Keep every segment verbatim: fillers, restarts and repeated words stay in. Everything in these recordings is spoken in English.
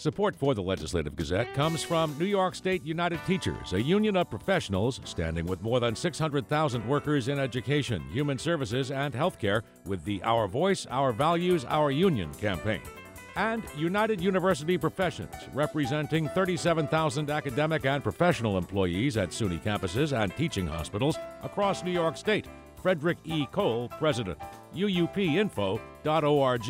Support for the Legislative Gazette comes from New York State United Teachers, a union of professionals standing with more than six hundred thousand workers in education, human services, and healthcare with the Our Voice, Our Values, Our Union campaign. And United University Professions, representing thirty-seven thousand academic and professional employees at SUNY campuses and teaching hospitals across New York State. Frederick E. Cole, President. U U P info dot org.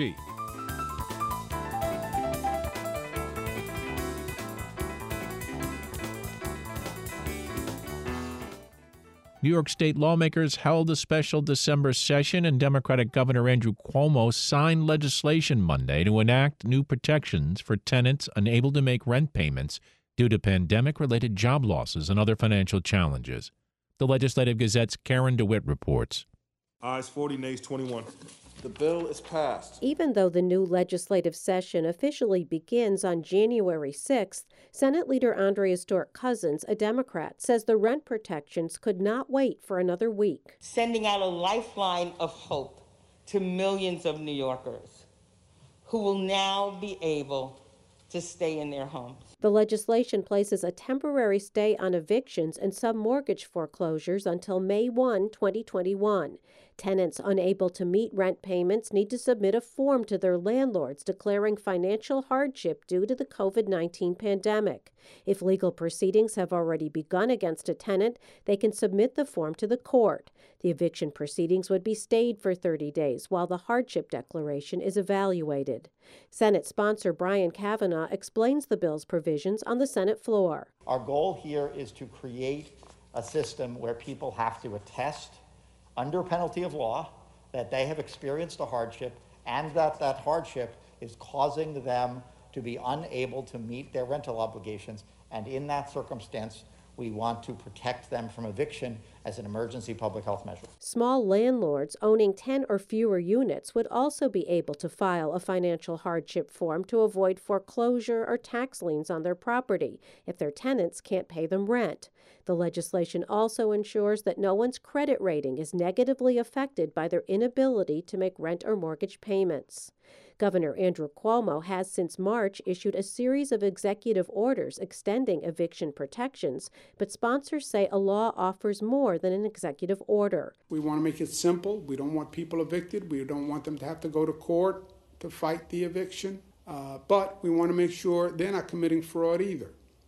New York State lawmakers held a special December session, and Democratic Governor Andrew Cuomo signed legislation Monday to enact new protections for tenants unable to make rent payments due to pandemic-related job losses and other financial challenges. The Legislative Gazette's Karen DeWitt reports. Ayes forty, nays twenty-one. The bill is passed. Even though the new legislative session officially begins on January sixth, Senate Leader Andrea Stewart-Cousins, a Democrat, says the rent protections could not wait for another week. Sending out a lifeline of hope to millions of New Yorkers who will now be able to stay in their homes. The legislation places a temporary stay on evictions and some mortgage foreclosures until May first, twenty twenty-one. Tenants unable to meet rent payments need to submit a form to their landlords declaring financial hardship due to the COVID nineteen pandemic. If legal proceedings have already begun against a tenant, they can submit the form to the court. The eviction proceedings would be stayed for thirty days while the hardship declaration is evaluated. Senate sponsor Brian Kavanaugh explains the bill's provisions on the Senate floor. Our goal here is to create a system where people have to attest under penalty of law that they have experienced a hardship and that that hardship is causing them to be unable to meet their rental obligations. And in that circumstance, we want to protect them from eviction as an emergency public health measure. Small landlords owning ten or fewer units would also be able to file a financial hardship form to avoid foreclosure or tax liens on their property if their tenants can't pay them rent. The legislation also ensures that no one's credit rating is negatively affected by their inability to make rent or mortgage payments. Governor Andrew Cuomo has since March issued a series of executive orders extending eviction protections, but sponsors say a law offers more than an executive order. We want to make it simple. We don't want people evicted. We don't want them to have to go to court to fight the eviction. Uh, but we want to make sure they're not committing fraud either.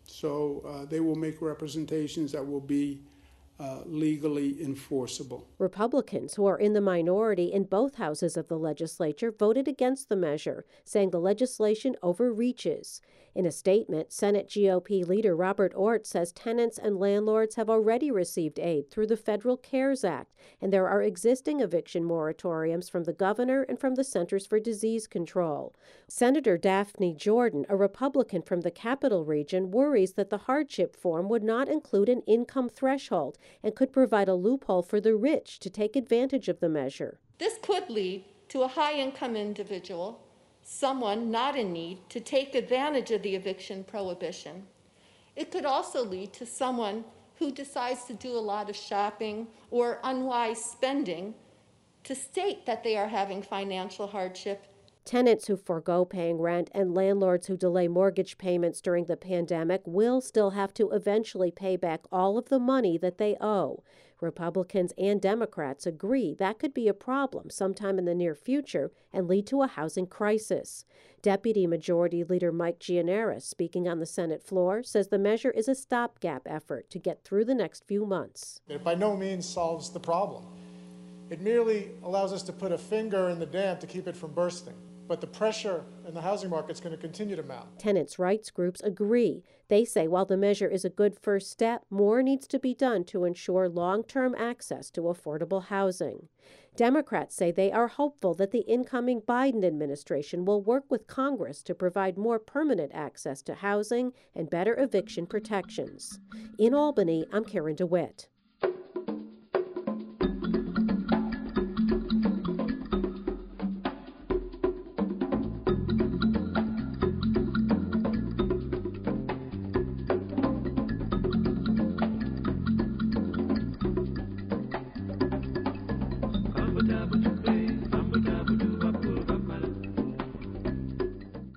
So uh, they will make representations that will be Uh, legally enforceable. Republicans, who are in the minority in both houses of the legislature, voted against the measure, saying the legislation overreaches. In a statement, Senate G O P leader Robert Ortt says tenants and landlords have already received aid through the Federal CARES Act, and there are existing eviction moratoriums from the governor and from the Centers for Disease Control. Senator Daphne Jordan, a Republican from the Capital Region, worries that the hardship form would not include an income threshold and could provide a loophole for the rich to take advantage of the measure. This could lead to a high-income individual, someone not in need, to take advantage of the eviction prohibition. It could also lead to someone who decides to do a lot of shopping or unwise spending to state that they are having financial hardship. Tenants who forego paying rent and landlords who delay mortgage payments during the pandemic will still have to eventually pay back all of the money that they owe. Republicans and Democrats agree that could be a problem sometime in the near future and lead to a housing crisis. Deputy Majority Leader Mike Gianaris, speaking on the Senate floor, says the measure is a stopgap effort to get through the next few months. It by no means solves the problem. It merely allows us to put a finger in the dam to keep it from bursting. But the pressure in the housing market is going to continue to mount. Tenants' rights groups agree. They say while the measure is a good first step, more needs to be done to ensure long-term access to affordable housing. Democrats say they are hopeful that the incoming Biden administration will work with Congress to provide more permanent access to housing and better eviction protections. In Albany, I'm Karen DeWitt.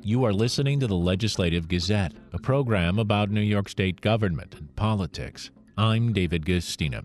You are listening to the Legislative Gazette, a program about New York State government and politics. I'm David Gustina.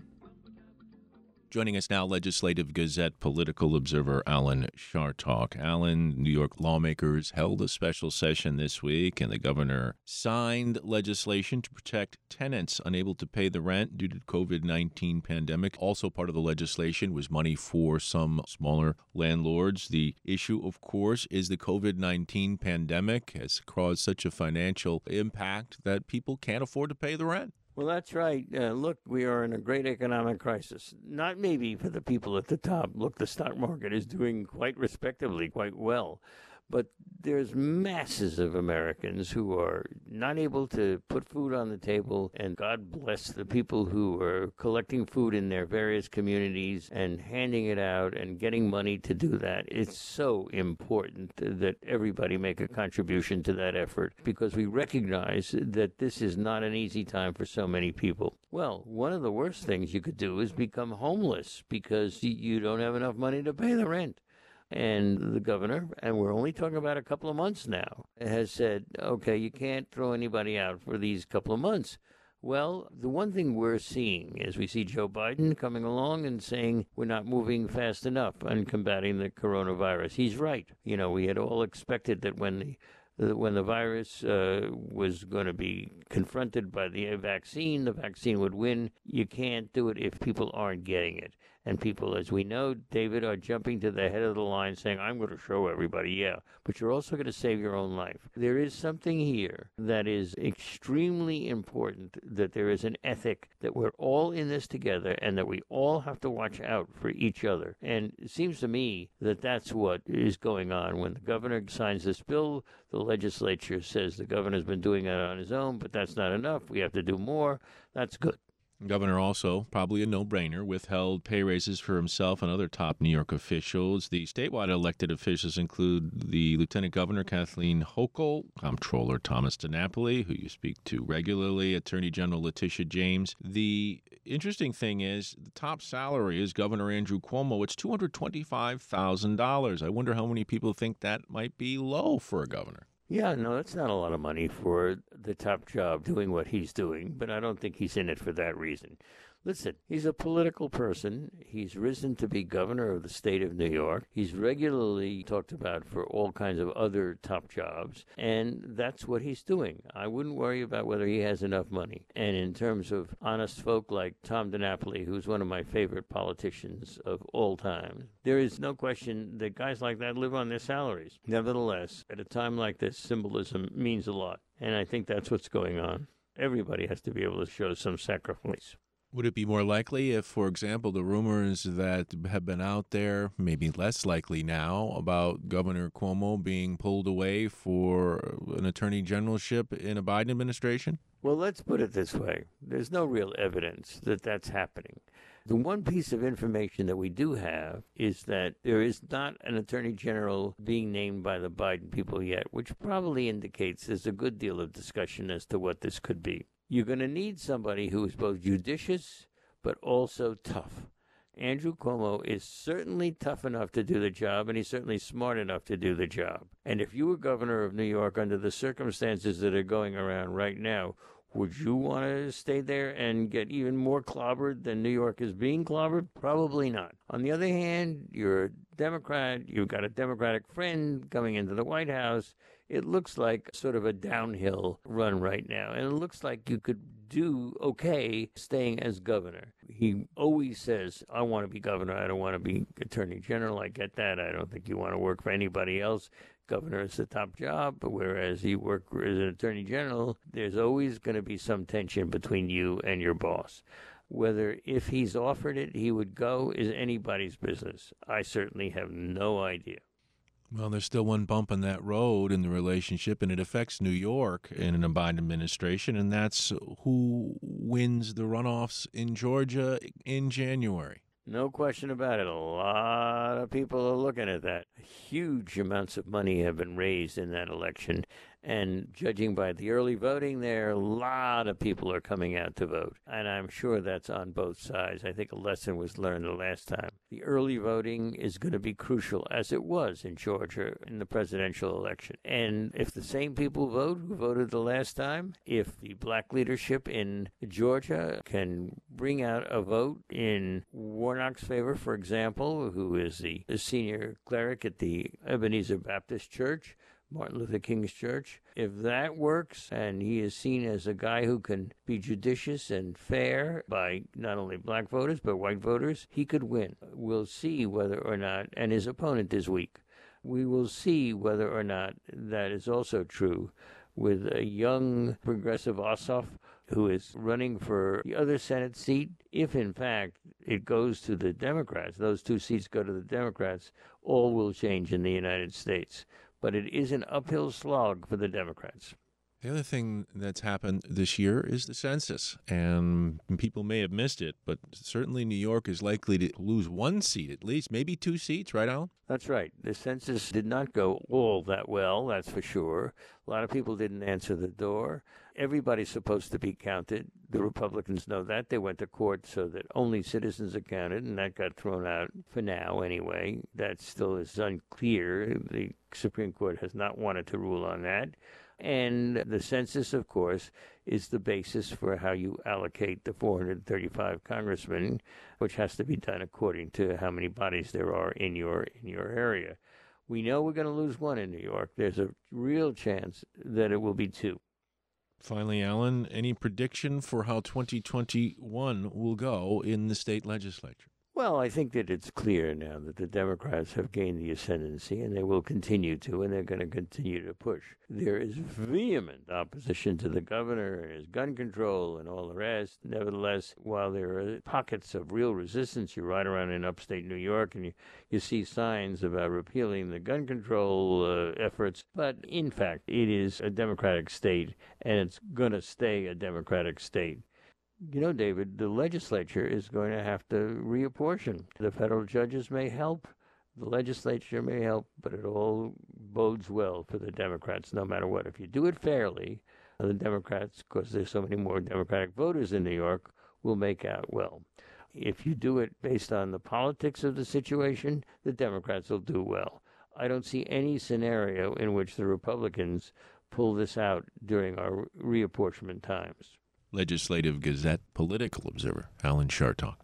Joining us now, Legislative Gazette political observer Alan Chartock. Alan, New York lawmakers held a special session this week, and the governor signed legislation to protect tenants unable to pay the rent due to the covid nineteen pandemic. Also part of the legislation was money for some smaller landlords. The issue, of course, is the covid nineteen pandemic has caused such a financial impact that people can't afford to pay the rent. Well, that's right. Uh, look, we are in a great economic crisis. Not maybe for the people at the top. Look, the stock market is doing quite respectably, quite well. But there's masses of Americans who are not able to put food on the table, and God bless the people who are collecting food in their various communities and handing it out and getting money to do that. It's so important that everybody make a contribution to that effort, because we recognize that this is not an easy time for so many people. Well, one of the worst things you could do is become homeless because you don't have enough money to pay the rent. And the governor, and we're only talking about a couple of months now, has said, okay, you can't throw anybody out for these couple of months. Well, the one thing we're seeing is we see Joe Biden coming along and saying we're not moving fast enough on combating the coronavirus. He's right. You know, we had all expected that when the when the virus uh, was going to be confronted by the vaccine, the vaccine would win. You can't do it if people aren't getting it. And people, as we know, David, are jumping to the head of the line saying, I'm going to show everybody, yeah, but you're also going to save your own life. There is something here that is extremely important, that there is an ethic, that we're all in this together and that we all have to watch out for each other. And it seems to me that that's what is going on. When the governor signs this bill, the legislature says the governor's been doing it on his own, but that's not enough. We have to do more. That's good. Governor also, probably a no-brainer, withheld pay raises for himself and other top New York officials. The statewide elected officials include the Lieutenant Governor Kathleen Hochul, Comptroller Thomas DiNapoli, who you speak to regularly, Attorney General Letitia James. The interesting thing is the top salary is Governor Andrew Cuomo. It's two hundred twenty-five thousand dollars. I wonder how many people think that might be low for a governor. Yeah, no, that's not a lot of money for the top job doing what he's doing, but I don't think he's in it for that reason. Listen, he's a political person. He's risen to be governor of the state of New York. He's regularly talked about for all kinds of other top jobs, and that's what he's doing. I wouldn't worry about whether he has enough money. And in terms of honest folk like Tom DiNapoli, who's one of my favorite politicians of all time, there is no question that guys like that live on their salaries. Nevertheless, at a time like this, symbolism means a lot, and I think that's what's going on. Everybody has to be able to show some sacrifice. Would it be more likely if, for example, the rumors that have been out there, maybe less likely now, about Governor Cuomo being pulled away for an attorney generalship in a Biden administration? Well, let's put it this way. There's no real evidence that that's happening. The one piece of information that we do have is that there is not an attorney general being named by the Biden people yet, which probably indicates there's a good deal of discussion as to what this could be. You're going to need somebody who is both judicious but also tough. Andrew Cuomo is certainly tough enough to do the job, and he's certainly smart enough to do the job. And if you were governor of New York under the circumstances that are going around right now, would you want to stay there and get even more clobbered than New York is being clobbered? Probably not. On the other hand, you're a Democrat, you've got a Democratic friend coming into the White House. It looks like sort of a downhill run right now, and it looks like you could do okay staying as governor. He always says, I want to be governor, I don't want to be attorney general. I get that. I don't think you want to work for anybody else. Governor is the top job, but whereas you work as an attorney general, there's always going to be some tension between you and your boss. Whether, if he's offered it, he would go is anybody's business. I certainly have no idea. Well, there's still one bump in that road in the relationship, and it affects New York in a Biden administration, and that's who wins the runoffs in Georgia in January. No question about it. A lot of people are looking at that. Huge amounts of money have been raised in that election, And judging by the early voting there, a lot of people are coming out to vote. And I'm sure that's on both sides. I think a lesson was learned the last time. The early voting is going to be crucial, as it was in Georgia in the presidential election. And if the same people vote who voted the last time, if the black leadership in Georgia can bring out a vote in Warnock's favor, for example, who is the, the senior cleric at the Ebenezer Baptist Church, Martin Luther King's church. If that works, and he is seen as a guy who can be judicious and fair by not only black voters but white voters, he could win. We'll see whether or not, and his opponent is weak. We will see whether or not that is also true with a young progressive Ossoff who is running for the other Senate seat. If, in fact, it goes to the Democrats, those two seats go to the Democrats, all will change in the United States. But it is an uphill slog for the Democrats. The other thing that's happened this year is the census, and people may have missed it, but certainly New York is likely to lose one seat at least, maybe two seats, right, Alan? That's right. The census did not go all that well, that's for sure. A lot of people didn't answer the door. Everybody's supposed to be counted. The Republicans know that. They went to court so that only citizens are counted, and that got thrown out for now anyway. That still is unclear. The Supreme Court has not wanted to rule on that. And the census, of course, is the basis for how you allocate the four hundred thirty-five congressmen, which has to be done according to how many bodies there are in your in your area. We know we're going to lose one in New York. There's a real chance that it will be two. Finally, Alan, any prediction for how twenty twenty-one will go in the state legislature? Well, I think that it's clear now that the Democrats have gained the ascendancy, and they will continue to, and they're going to continue to push. There is vehement opposition to the governor and his gun control and all the rest. Nevertheless, while there are pockets of real resistance, you ride around in upstate New York and you, you see signs about repealing the gun control uh, efforts. But in fact, it is a Democratic state, and it's going to stay a Democratic state. You know, David, the legislature is going to have to reapportion. The federal judges may help, the legislature may help, but it all bodes well for the Democrats no matter what. If you do it fairly, the Democrats, because there's so many more Democratic voters in New York, will make out well. If you do it based on the politics of the situation, the Democrats will do well. I don't see any scenario in which the Republicans pull this out during our reapportionment times. Legislative Gazette political observer Alan Chartock.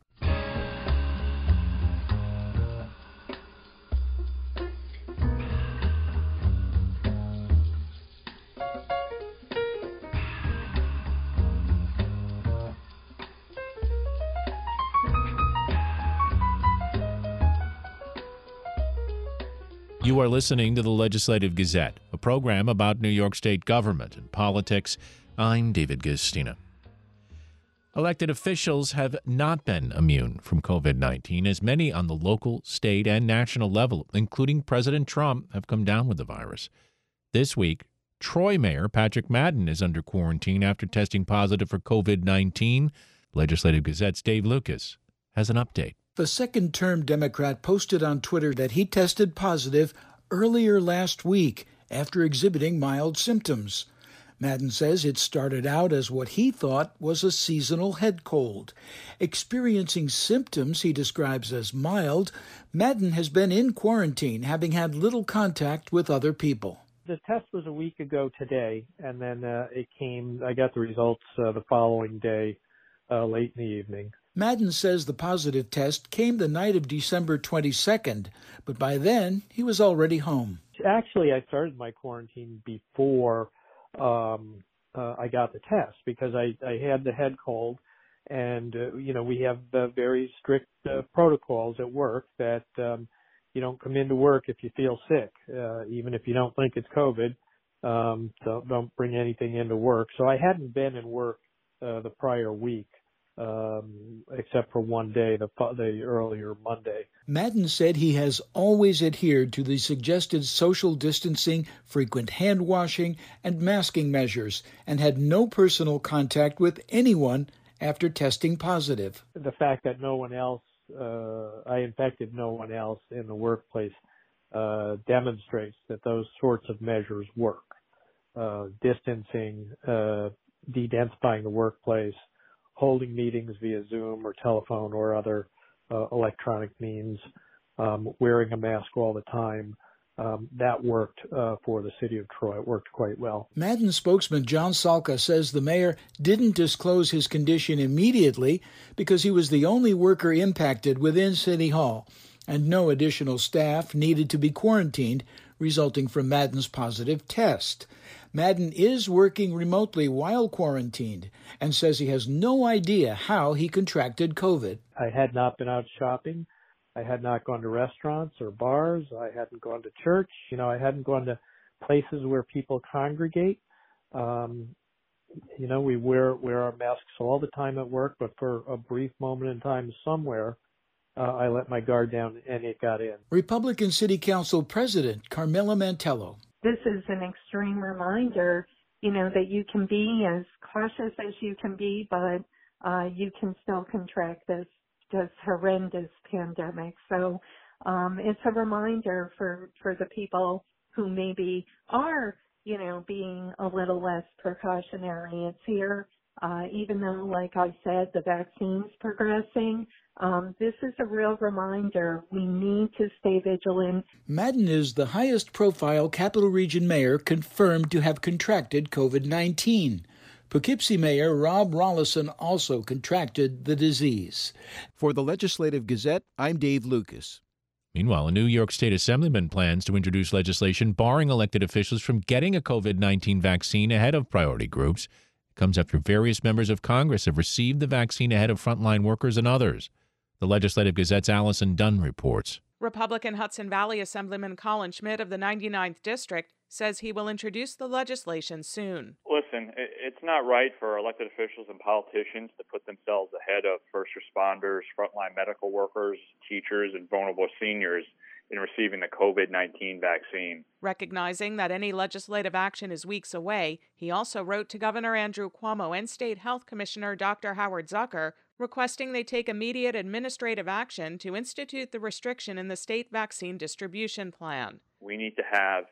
You are listening to the Legislative Gazette, a program about New York State government and politics. I'm David Guistina. Elected officials have not been immune from covid nineteen, as many on the local, state, and national level, including President Trump, have come down with the virus. This week, Troy Mayor Patrick Madden is under quarantine after testing positive for covid nineteen. Legislative Gazette's Dave Lucas has an update. The second-term Democrat posted on Twitter that he tested positive earlier last week after exhibiting mild symptoms. Madden says it started out as what he thought was a seasonal head cold. Experiencing symptoms he describes as mild, Madden has been in quarantine, having had little contact with other people. The test was a week ago today, and then uh, it came, I got the results uh, the following day, uh, late in the evening. Madden says the positive test came the night of December twenty-second, but by then he was already home. Actually, I started my quarantine before um, uh, I got the test because I, I had the head cold, and, uh, you know, we have uh, very strict uh, protocols at work that um, you don't come into work if you feel sick, uh, even if you don't think it's COVID. Um, so don't bring anything into work. So I hadn't been in work uh, the prior week. Um, except for one day, the, the earlier Monday. Madden said he has always adhered to the suggested social distancing, frequent hand washing, and masking measures, and had no personal contact with anyone after testing positive. The fact that no one else, uh, I infected no one else in the workplace, uh, demonstrates that those sorts of measures work. uh, distancing, uh, de-densifying the workplace, holding meetings via Zoom or telephone or other uh, electronic means, um, wearing a mask all the time. Um, that worked uh, for the city of Troy. It worked quite well. Madden spokesman John Salka says the mayor didn't disclose his condition immediately because he was the only worker impacted within City Hall, and no additional staff needed to be quarantined, resulting from Madden's positive test. Madden is working remotely while quarantined and says he has no idea how he contracted COVID. I had not been out shopping. I had not gone to restaurants or bars. I hadn't gone to church. You know, I hadn't gone to places where people congregate. Um, you know, we wear wear our masks all the time at work, but for a brief moment in time somewhere, uh, I let my guard down and it got in. Republican City Council President Carmela Mantello. This is an extreme reminder, you know, that you can be as cautious as you can be, but uh, you can still contract this this horrendous pandemic. So um, it's a reminder for, for the people who maybe are, you know, being a little less precautionary. It's here, uh, even though, like I said, the vaccine's progressing. Um, this is a real reminder. We need to stay vigilant. Madden is the highest profile Capital Region mayor confirmed to have contracted COVID nineteen. Poughkeepsie Mayor Rob Rollison also contracted the disease. For the Legislative Gazette, I'm Dave Lucas. Meanwhile, a New York State Assemblyman plans to introduce legislation barring elected officials from getting a COVID nineteen vaccine ahead of priority groups. It comes after various members of Congress have received the vaccine ahead of frontline workers and others. The Legislative Gazette's Allison Dunn reports. Republican Hudson Valley Assemblyman Colin Schmidt of the ninety-ninth District says he will introduce the legislation soon. Listen, it's not right for elected officials and politicians to put themselves ahead of first responders, frontline medical workers, teachers, and vulnerable seniors in receiving the COVID nineteen vaccine. Recognizing that any legislative action is weeks away, he also wrote to Governor Andrew Cuomo and State Health Commissioner Doctor Howard Zucker requesting they take immediate administrative action to institute the restriction in the state vaccine distribution plan. We need to have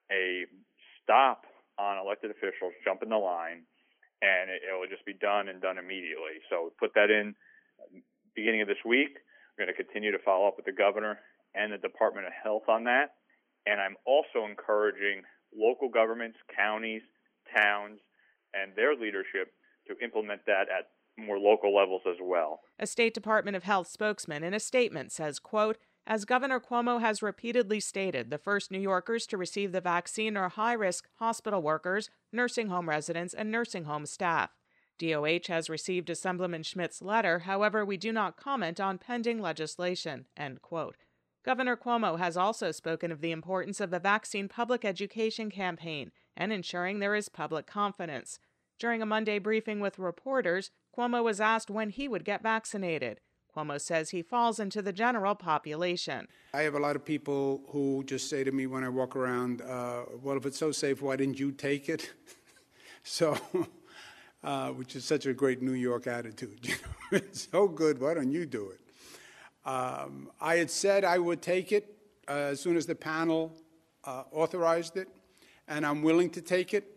a stop on elected officials jumping the line, and it, it will just be done and done immediately. So put that in beginning of this week. We're going to continue to follow up with the governor and the Department of Health on that. And I'm also encouraging local governments, counties, towns, and their leadership to implement that at more local levels as well. A State Department of Health spokesman in a statement says, quote, as Governor Cuomo has repeatedly stated, the first New Yorkers to receive the vaccine are high-risk hospital workers, nursing home residents, and nursing home staff. D O H has received Assemblyman Schmidt's letter. However, we do not comment on pending legislation, end quote. Governor Cuomo has also spoken of the importance of the vaccine public education campaign and ensuring there is public confidence. During a Monday briefing with reporters, Cuomo was asked when he would get vaccinated. Cuomo says he falls into the general population. I have a lot of people who just say to me when I walk around, uh, well, if it's so safe, why didn't you take it? so, uh, which is such a great New York attitude. You know? It's so good, why don't you do it? Um, I had said I would take it uh, as soon as the panel uh, authorized it, and I'm willing to take it.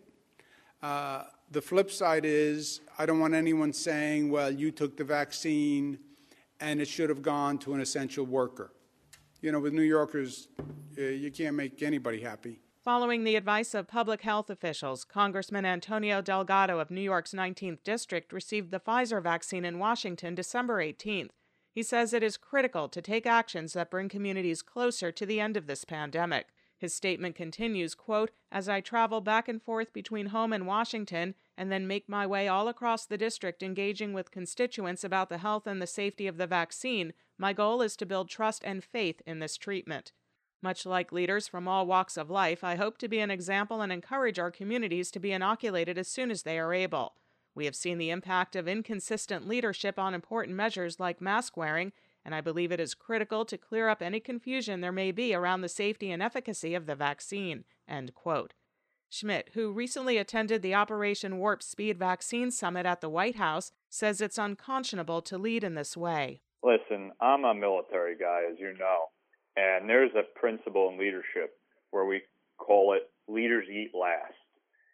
Uh, the flip side is I don't want anyone saying, well, you took the vaccine and it should have gone to an essential worker. You know, with New Yorkers, uh, you can't make anybody happy. Following the advice of public health officials, Congressman Antonio Delgado of New York's nineteenth District received the Pfizer vaccine in Washington December eighteenth. He says it is critical to take actions that bring communities closer to the end of this pandemic. His statement continues, quote, as I travel back and forth between home and Washington and then make my way all across the district engaging with constituents about the health and the safety of the vaccine, my goal is to build trust and faith in this treatment. Much like leaders from all walks of life, I hope to be an example and encourage our communities to be inoculated as soon as they are able. We have seen the impact of inconsistent leadership on important measures like mask wearing, and I believe it is critical to clear up any confusion there may be around the safety and efficacy of the vaccine, end quote. Schmidt, who recently attended the Operation Warp Speed Vaccine Summit at the White House, says it's unconscionable to lead in this way. Listen, I'm a military guy, as you know, and there's a principle in leadership where we call it leaders eat last.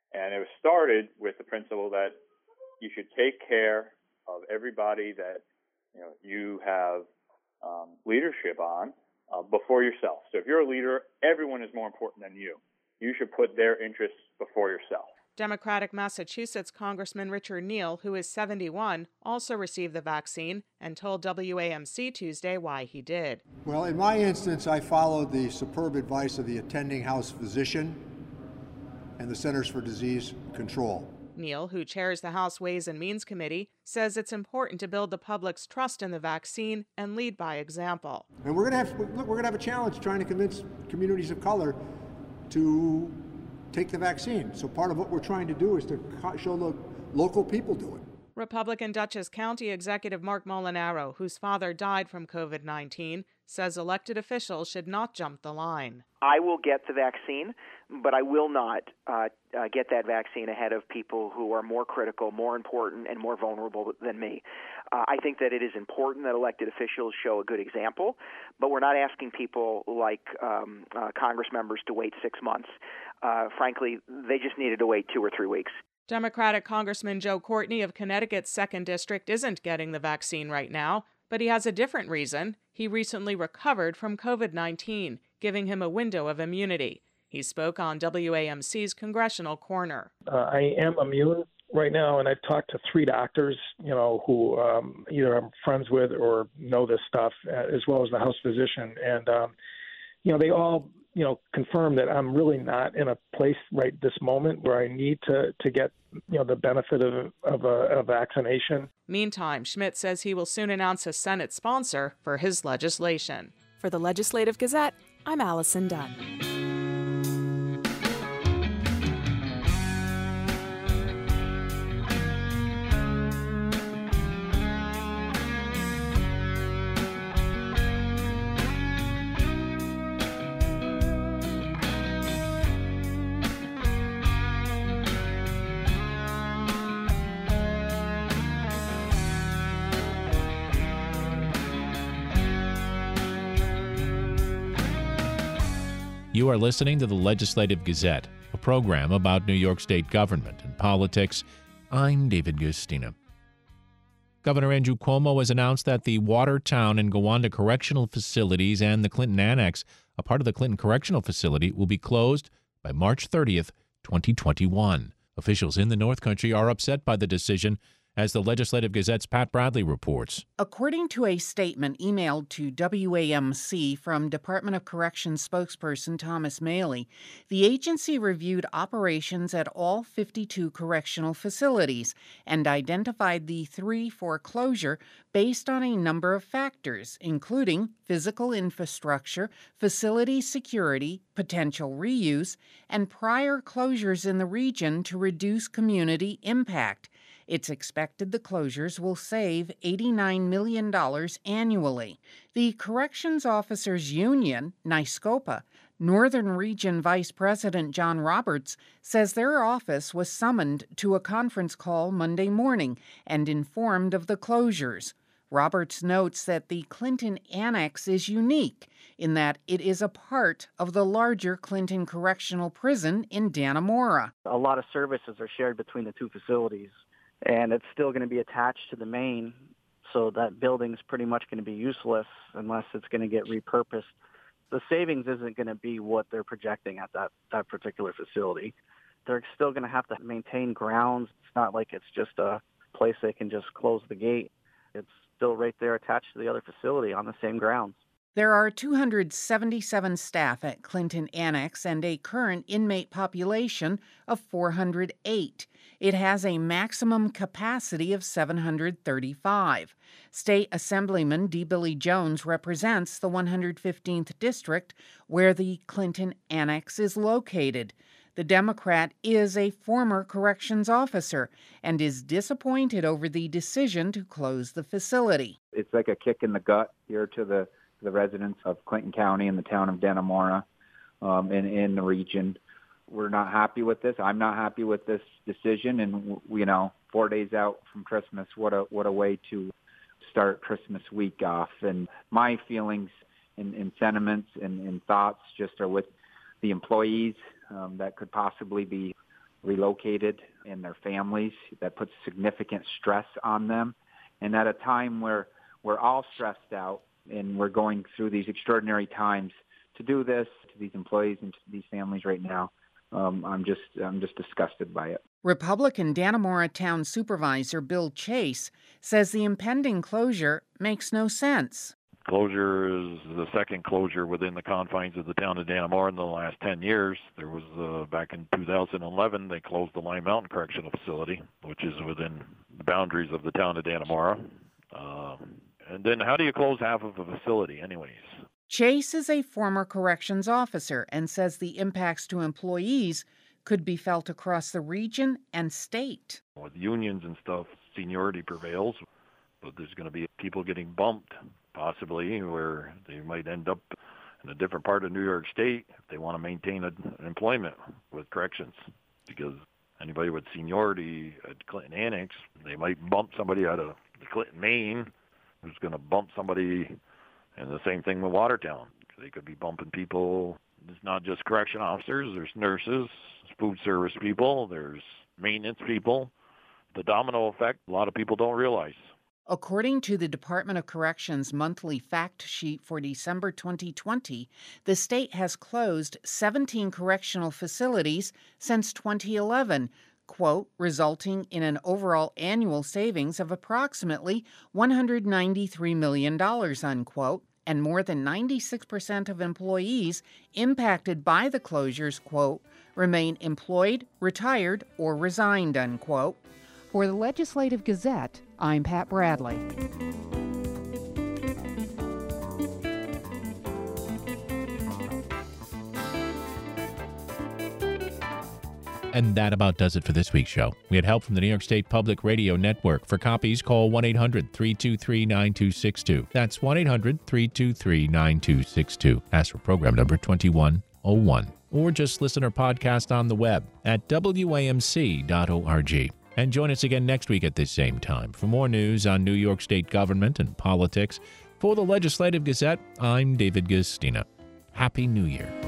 And it was started with the principle that you should take care of everybody that you know you have um, leadership on uh, before yourself. So if you're a leader, everyone is more important than you. You should put their interests before yourself. Democratic Massachusetts Congressman Richard Neal, who is seventy-one, also received the vaccine and told W A M C Tuesday why he did. Well, in my instance, I followed the superb advice of the attending house physician and the Centers for Disease Control. Neal, who chairs the House Ways and Means Committee, says it's important to build the public's trust in the vaccine and lead by example. And we're going to have we're going to have a challenge trying to convince communities of color to take the vaccine. So part of what we're trying to do is to show the local people do it. Republican Dutchess County Executive Mark Molinaro, whose father died from COVID nineteen, says elected officials should not jump the line. I will get the vaccine, but I will not uh, uh, get that vaccine ahead of people who are more critical, more important, and more vulnerable than me. Uh, I think that it is important that elected officials show a good example, but we're not asking people like um, uh, Congress members to wait six months. Uh, frankly, they just needed to wait two or three weeks. Democratic Congressman Joe Courtney of Connecticut's second District isn't getting the vaccine right now, but he has a different reason. He recently recovered from COVID nineteen, giving him a window of immunity. He spoke on W A M C's Congressional Corner. Uh, I am immune right now, and I've talked to three doctors, you know, who um, either I'm friends with or know this stuff, as well as the House physician. And, um, you know, they all, you know, confirm that I'm really not in a place right this moment where I need to, to get, you know, the benefit of, of a, a vaccination. Meantime, Schmidt says he will soon announce a Senate sponsor for his legislation. For the Legislative Gazette, I'm Allison Dunn. You are listening to the Legislative Gazette, a program about New York State government and politics. I'm David Gustina. Governor Andrew Cuomo has announced that the Watertown and Gowanda Correctional Facilities and the Clinton Annex, a part of the Clinton Correctional Facility, will be closed by March thirtieth, twenty twenty-one. Officials in the North Country are upset by the decision, as the Legislative Gazette's Pat Bradley reports. According to a statement emailed to W A M C from Department of Corrections spokesperson Thomas Maley, the agency reviewed operations at all fifty-two correctional facilities and identified the three for closure based on a number of factors, including physical infrastructure, facility security, potential reuse, and prior closures in the region to reduce community impact. It's expected the closures will save eighty-nine million dollars annually. The Corrections Officers Union, NYSCOPA, Northern Region Vice President John Roberts, says their office was summoned to a conference call Monday morning and informed of the closures. Roberts notes that the Clinton Annex is unique in that it is a part of the larger Clinton Correctional Prison in Dannemora. A lot of services are shared between the two facilities, and it's still going to be attached to the main, so that building's pretty much going to be useless unless it's going to get repurposed. The savings isn't going to be what they're projecting at that, that particular facility. They're still going to have to maintain grounds. It's not like it's just a place they can just close the gate. It's still right there attached to the other facility on the same grounds. There are two hundred seventy-seven staff at Clinton Annex and a current inmate population of four hundred eight. It has a maximum capacity of seven hundred thirty-five. State Assemblyman D. Billy Jones represents the one hundred fifteenth District, where the Clinton Annex is located. The Democrat is a former corrections officer and is disappointed over the decision to close the facility. It's like a kick in the gut here to the the residents of Clinton County and the town of Dannemora um, and in the region. We're not happy with this. I'm not happy with this decision. And, you know, four days out from Christmas, what a what a way to start Christmas week off. And my feelings and, and sentiments and, and thoughts just are with the employees um, that could possibly be relocated and their families. That puts significant stress on them. And at a time where we're all stressed out and we're going through these extraordinary times, to do this to these employees and to these families right now, um, I'm just I'm just disgusted by it. Republican Dannemora Town Supervisor Bill Chase says the impending closure makes no sense. Closure is the second closure within the confines of the town of Dannemora in the last ten years. There was, uh, back in two thousand eleven, they closed the Lime Mountain Correctional Facility, which is within the boundaries of the town of Dannemora. Uh, and then how do you close half of a facility anyways? Chase is a former corrections officer and says the impacts to employees could be felt across the region and state. With unions and stuff, seniority prevails, but there's going to be people getting bumped, possibly, where they might end up in a different part of New York State if they want to maintain an employment with corrections. Because anybody with seniority at Clinton Annex, they might bump somebody out of Clinton, Maine, who's going to bump somebody, and the same thing with Watertown. They could be bumping people. It's not just correction officers. There's nurses, food service people, there's maintenance people. The domino effect, a lot of people don't realize. According to the Department of Corrections monthly fact sheet for December twenty twenty, the state has closed seventeen correctional facilities since twenty eleven, quote, resulting in an overall annual savings of approximately one hundred ninety-three million dollars, unquote, and more than ninety-six percent of employees impacted by the closures, quote, remain employed, retired, or resigned, unquote. For the Legislative Gazette, I'm Pat Bradley. And that about does it for this week's show. We had help from the New York State Public Radio Network. For copies, call one eight hundred three two three nine two six two. That's one eight hundred three two three nine two six two. Ask for program number twenty-one oh one. Or just listen or podcast on the web at W A M C dot org. And join us again next week at this same time for more news on New York State government and politics. For the Legislative Gazette, I'm David Gustina. Happy New Year.